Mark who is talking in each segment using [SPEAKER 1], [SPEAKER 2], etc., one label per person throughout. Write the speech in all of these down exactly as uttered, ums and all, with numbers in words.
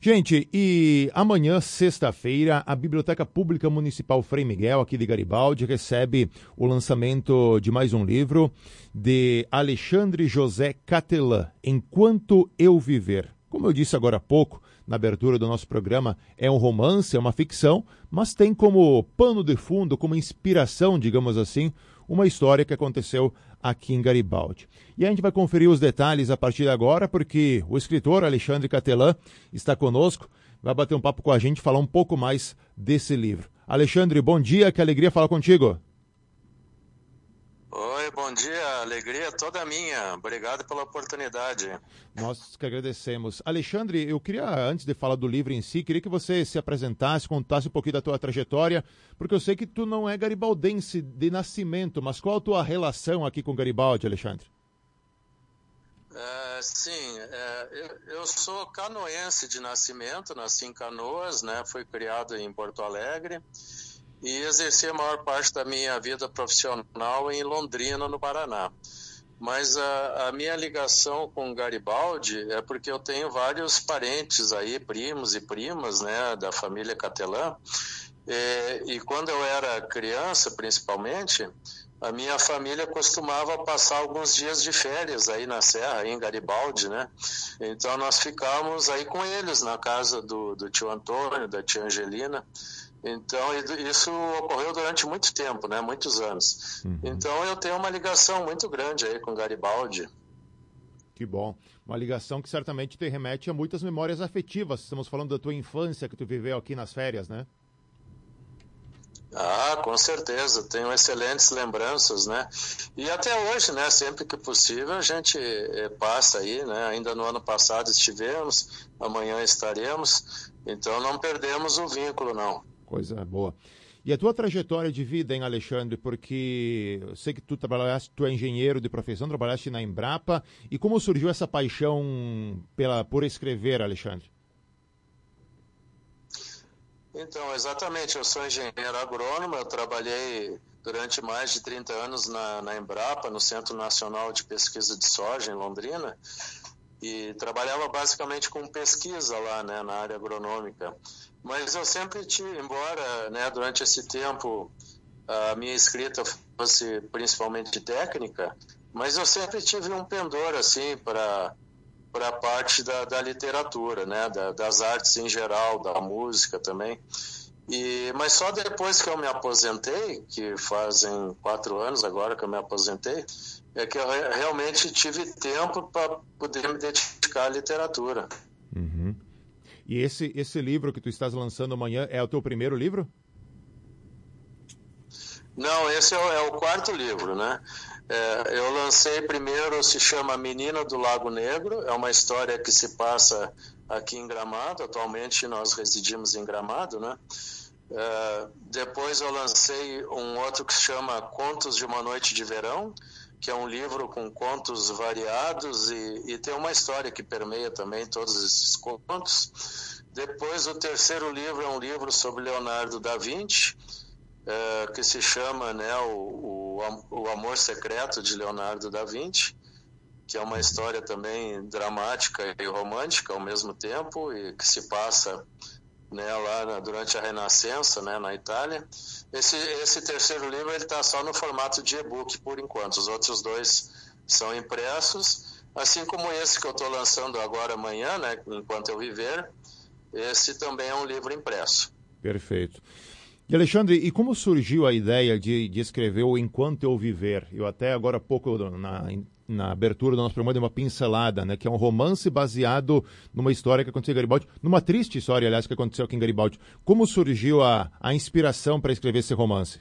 [SPEAKER 1] Gente, e amanhã, sexta-feira, a Biblioteca Pública Municipal Frei Miguel, aqui de Garibaldi, recebe o lançamento de mais um livro de Alexandre José Catelan, Enquanto Eu Viver. Como eu disse agora há pouco, na abertura do nosso programa, é um romance, é uma ficção, mas tem como pano de fundo, como inspiração, digamos assim, uma história que aconteceu aqui em Garibaldi. E a gente vai conferir os detalhes a partir de agora, porque o escritor Alexandre Catelan está conosco, vai bater um papo com a gente, falar um pouco mais desse livro. Alexandre, bom dia, que alegria falar contigo.
[SPEAKER 2] Oi, bom dia, alegria toda minha, obrigado pela oportunidade.
[SPEAKER 1] Nós que agradecemos. Alexandre, eu queria, antes de falar do livro em si, queria que você se apresentasse, contasse um pouquinho da tua trajetória, porque eu sei que tu não é garibaldense de nascimento, mas qual a tua relação aqui com Garibaldi, Alexandre?
[SPEAKER 2] É, sim, é, eu, eu sou canoense de nascimento, nasci em Canoas, né, fui criado em Porto Alegre, e exerci a maior parte da minha vida profissional em Londrina, no Paraná. Mas a, a minha ligação com Garibaldi é porque eu tenho vários parentes aí, primos e primas, né, da família Catelan, e, e quando eu era criança, principalmente, a minha família costumava passar alguns dias de férias aí na Serra, aí em Garibaldi, né? Então nós ficávamos aí com eles na casa do, do tio Antônio, da tia Angelina. Então, isso ocorreu durante muito tempo, né? Muitos anos. Uhum. Então, eu tenho uma ligação muito grande aí com Garibaldi.
[SPEAKER 1] Que bom. Uma ligação que certamente te remete a muitas memórias afetivas. Estamos falando da tua infância que tu viveu aqui nas férias, né?
[SPEAKER 2] Ah, com certeza. Tenho excelentes lembranças, né? E até hoje, né? Sempre que possível, a gente passa aí, né? Ainda no ano passado estivemos, amanhã estaremos. Então, não perdemos o vínculo, não.
[SPEAKER 1] Coisa boa. E a tua trajetória de vida, hein, Alexandre? Porque eu sei que tu trabalhaste, tu é engenheiro de profissão, trabalhaste na Embrapa. E como surgiu essa paixão pela, por escrever, Alexandre?
[SPEAKER 2] Então, exatamente. Eu sou engenheiro agrônomo, eu trabalhei durante mais de trinta anos na, na Embrapa, no Centro Nacional de Pesquisa de Soja, em Londrina. E trabalhava basicamente com pesquisa lá, né, na área agronômica. Mas eu sempre tive, embora, né, durante esse tempo a minha escrita fosse principalmente técnica, mas eu sempre tive um pendor assim para para a parte da, da literatura, né, da, das artes em geral, da música também. E, mas só depois que eu me aposentei, que fazem quatro anos agora que eu me aposentei, é que eu realmente tive tempo para poder me dedicar à literatura.
[SPEAKER 1] Uhum. E esse, esse livro que tu estás lançando amanhã é o teu primeiro livro?
[SPEAKER 2] Não, esse é o, é o quarto livro, né? É, eu lancei primeiro, se chama Menina do Lago Negro, é uma história que se passa aqui em Gramado, atualmente nós residimos em Gramado, né? É, depois eu lancei um outro que se chama Contos de uma Noite de Verão, que é um livro com contos variados e, e tem uma história que permeia também todos esses contos. Depois o terceiro livro é um livro sobre Leonardo da Vinci, é, que se chama, né, o, o, o Amor Secreto de Leonardo da Vinci, que é uma história também dramática e romântica ao mesmo tempo e que se passa, né, lá na, durante a Renascença, né, na Itália. Esse, esse terceiro livro ele está só no formato de e-book por enquanto, os outros dois são impressos, assim como esse que eu estou lançando agora amanhã, né, Enquanto Eu Viver, esse também é um livro impresso.
[SPEAKER 1] Perfeito. E Alexandre, e como surgiu a ideia de, de escrever o Enquanto Eu Viver? Eu até agora há pouco, na, na abertura do nosso programa, dei uma pincelada, né? Que é um romance baseado numa história que aconteceu em Garibaldi, numa triste história, aliás, que aconteceu aqui em Garibaldi. Como surgiu a, a inspiração para escrever esse romance?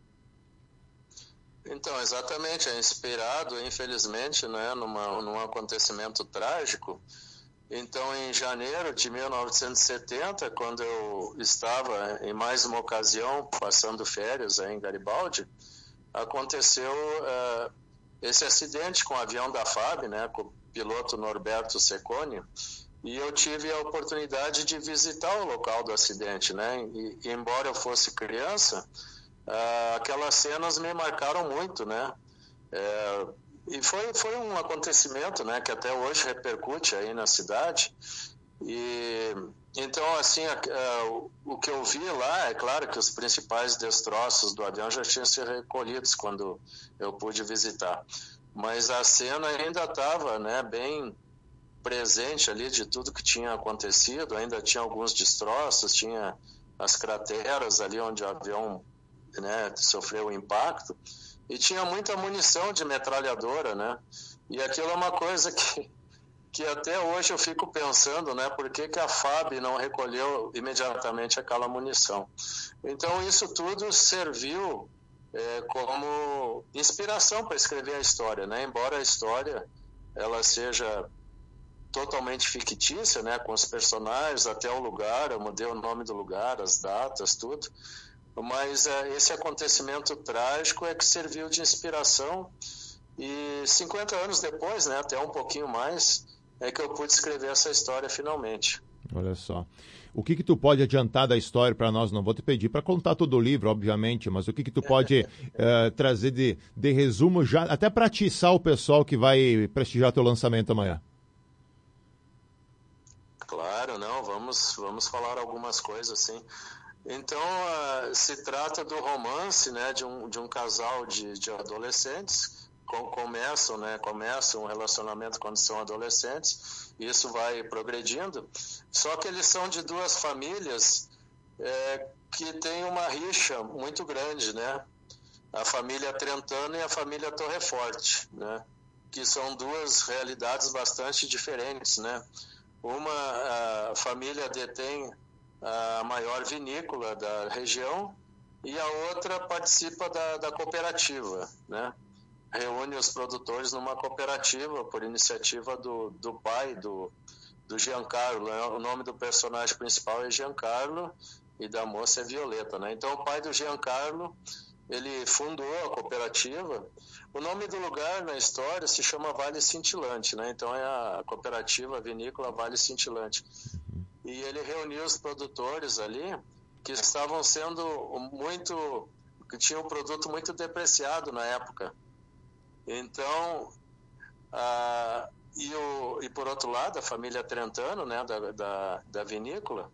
[SPEAKER 2] Então, exatamente, é inspirado, infelizmente, né, numa, num acontecimento trágico. Então, em janeiro de mil novecentos e setenta, quando eu estava em mais uma ocasião passando férias aí em Garibaldi, aconteceu uh, esse acidente com o avião da F A B, né, com o piloto Norberto Cecconi, e eu tive a oportunidade de visitar o local do acidente, né, e, e embora eu fosse criança, uh, aquelas cenas me marcaram muito, né, uh, E foi, foi um acontecimento, né, que até hoje repercute aí na cidade. E, Então, assim, a, a, o, o que eu vi lá, é claro que os principais destroços do avião já tinham sido recolhidos quando eu pude visitar. Mas a cena ainda estava, né, bem presente ali de tudo que tinha acontecido, ainda tinha alguns destroços, tinha as crateras ali onde o avião, né, sofreu o impacto, e tinha muita munição de metralhadora, né? E aquilo é uma coisa que que até hoje eu fico pensando, né, por que, que a F A B não recolheu imediatamente aquela munição. Então isso tudo serviu é, como inspiração para escrever a história, né, embora a história ela seja totalmente fictícia, né, com os personagens, até o lugar, eu mudei o nome do lugar, as datas, tudo, mas é, esse acontecimento trágico é que serviu de inspiração e cinquenta anos depois, né, até um pouquinho mais, é que eu pude escrever essa história finalmente.
[SPEAKER 1] Olha só. O que que tu pode adiantar da história para nós? Não vou te pedir para contar todo o livro, obviamente, mas o que que tu pode uh, trazer de, de resumo, já até para atiçar o pessoal que vai prestigiar teu lançamento amanhã?
[SPEAKER 2] Claro, não, vamos, vamos falar algumas coisas, sim. Então, uh, se trata do romance, né, de um, de um casal de, de adolescentes começam, né, começam um relacionamento quando são adolescentes, isso vai progredindo, só que eles são de duas famílias é, que têm uma rixa muito grande, né, a família Trentano e a família Torreforte, né, que são duas realidades bastante diferentes, né, uma a família detém a maior vinícola da região e a outra participa da, da cooperativa, né, reúne os produtores numa cooperativa por iniciativa do, do pai do, do Giancarlo, né? O nome do personagem principal é Giancarlo e da moça é Violeta, né? Então o pai do Giancarlo, ele fundou a cooperativa. O nome do lugar na história se chama Vale Cintilante, né? Então é a cooperativa vinícola Vale Cintilante. E ele reuniu os produtores ali que estavam sendo muito, que tinham um produto muito depreciado na época. Então, ah, e, o, e por outro lado, a família Trentano, né, da, da, da vinícola,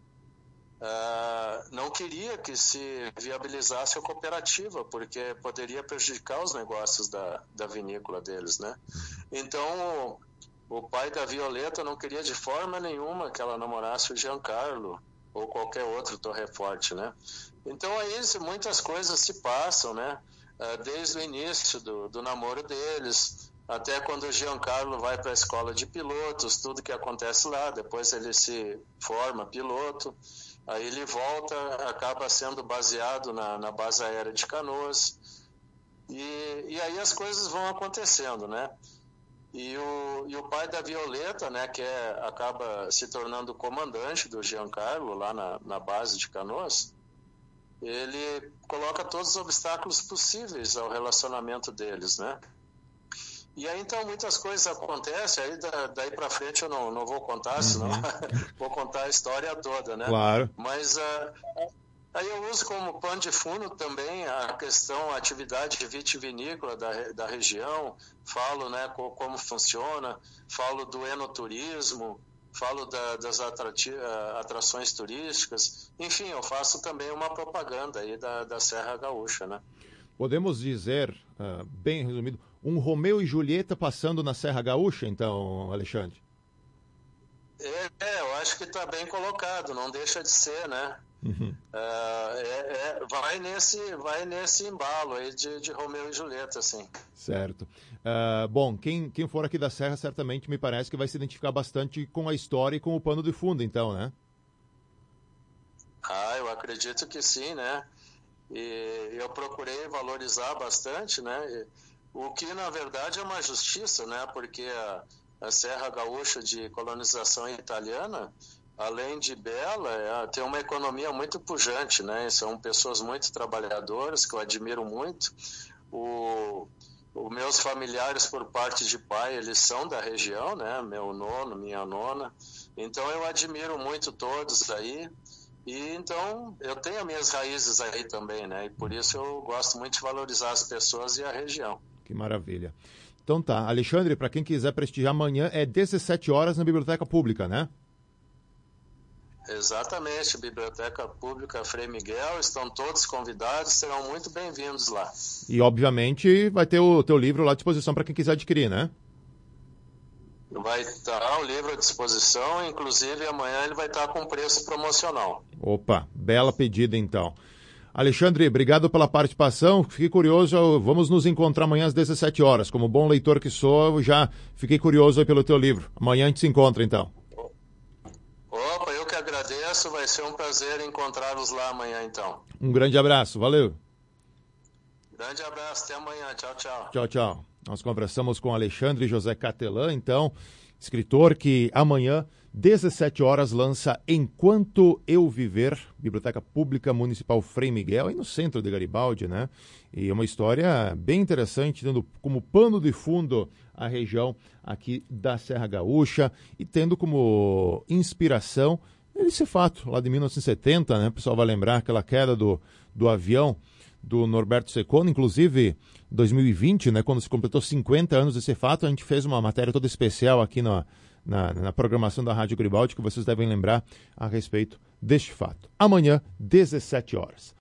[SPEAKER 2] ah, não queria que se viabilizasse a cooperativa, porque poderia prejudicar os negócios da, da vinícola deles, né? Então, o, o pai da Violeta não queria de forma nenhuma que ela namorasse o Giancarlo ou qualquer outro Torreforte, né? Então, aí muitas coisas se passam, né? Desde o início do, do namoro deles, até quando o Giancarlo vai para a escola de pilotos, tudo que acontece lá, depois ele se forma piloto, aí ele volta, acaba sendo baseado na, na base aérea de Canoas, e, e aí as coisas vão acontecendo, né? E o, e o pai da Violeta, né, que é, acaba se tornando comandante do Giancarlo lá na, na base de Canoas, ele coloca todos os obstáculos possíveis ao relacionamento deles, né? E aí, então, muitas coisas acontecem, aí da, daí para frente eu não, não vou contar, senão uhum. vou contar a história toda, né?
[SPEAKER 1] Claro.
[SPEAKER 2] Mas uh, aí eu uso como pano de fundo também a questão, a atividade vitivinícola da, da região, falo, né, co, como funciona, falo do enoturismo, falo da, das atrati- atrações turísticas, enfim, eu faço também uma propaganda aí da, da Serra Gaúcha, né?
[SPEAKER 1] Podemos dizer, uh, bem resumido, um Romeu e Julieta passando na Serra Gaúcha, então, Alexandre?
[SPEAKER 2] É, é eu acho que está bem colocado, não deixa de ser, né? Uhum. Uh, é, é, vai, nesse, vai nesse embalo aí de, de Romeu e Julieta, assim.
[SPEAKER 1] Certo. Uh, bom, quem, quem for aqui da Serra certamente me parece que vai se identificar bastante com a história e com o pano de fundo, então, né?
[SPEAKER 2] Ah, eu acredito que sim, né? E eu procurei valorizar bastante, né? E, o que, na verdade, é uma justiça, né? Porque a, a Serra Gaúcha de colonização italiana, além de bela, é, tem uma economia muito pujante, né? São pessoas muito trabalhadoras, que eu admiro muito. O, os meus familiares, por parte de pai, eles são da região, né? Meu nono, minha nona. Então, eu admiro muito todos aí. E então, eu tenho as minhas raízes aí também, né? E por isso eu gosto muito de valorizar as pessoas e a região.
[SPEAKER 1] Que maravilha. Então tá, Alexandre, para quem quiser prestigiar amanhã, é dezessete horas na Biblioteca Pública, né?
[SPEAKER 2] Exatamente, Biblioteca Pública Frei Miguel, estão todos convidados, serão muito bem-vindos lá.
[SPEAKER 1] E, obviamente, vai ter o teu livro lá à disposição para quem quiser adquirir, né?
[SPEAKER 2] Vai estar o livro à disposição, inclusive amanhã ele vai estar com preço promocional.
[SPEAKER 1] Opa, bela pedida então. Alexandre, obrigado pela participação. Fiquei curioso, vamos nos encontrar amanhã às dezessete horas. Como bom leitor que sou, eu já fiquei curioso aí pelo teu livro. Amanhã a gente se encontra então.
[SPEAKER 2] Opa, eu que agradeço, vai ser um prazer encontrá-los lá amanhã então.
[SPEAKER 1] Um grande abraço, valeu.
[SPEAKER 2] Grande abraço, até amanhã, tchau, tchau.
[SPEAKER 1] Tchau, tchau. Nós conversamos com Alexandre José Catelan, então, escritor que amanhã, dezessete horas, lança Enquanto Eu Viver, Biblioteca Pública Municipal Frei Miguel, aí no centro de Garibaldi, né? E é uma história bem interessante, tendo como pano de fundo a região aqui da Serra Gaúcha e tendo como inspiração esse fato lá de mil novecentos e setenta, né? O pessoal vai lembrar aquela queda do, do avião do Norberto Secondo, inclusive dois mil e vinte, né, quando se completou cinquenta anos desse fato, a gente fez uma matéria toda especial aqui na, na, na programação da Rádio Garibaldi, que vocês devem lembrar a respeito deste fato. Amanhã, dezessete horas.